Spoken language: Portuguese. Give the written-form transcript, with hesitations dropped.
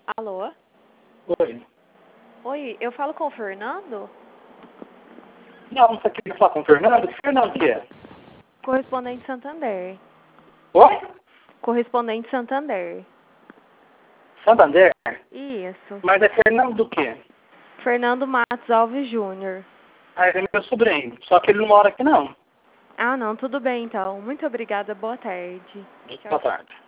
Alô? Oi. Oi, eu falo com o Fernando? Não, você quer falar com o Fernando? Que Fernando que é? Correspondente Santander. Oi? Correspondente Santander. Santander? Isso. Mas é Fernando do quê? Fernando Matos Alves Júnior. Ah, ele é meu sobrinho. Só que ele não mora aqui, não. Ah, não, tudo bem então. Muito obrigada, boa tarde. Boa tarde.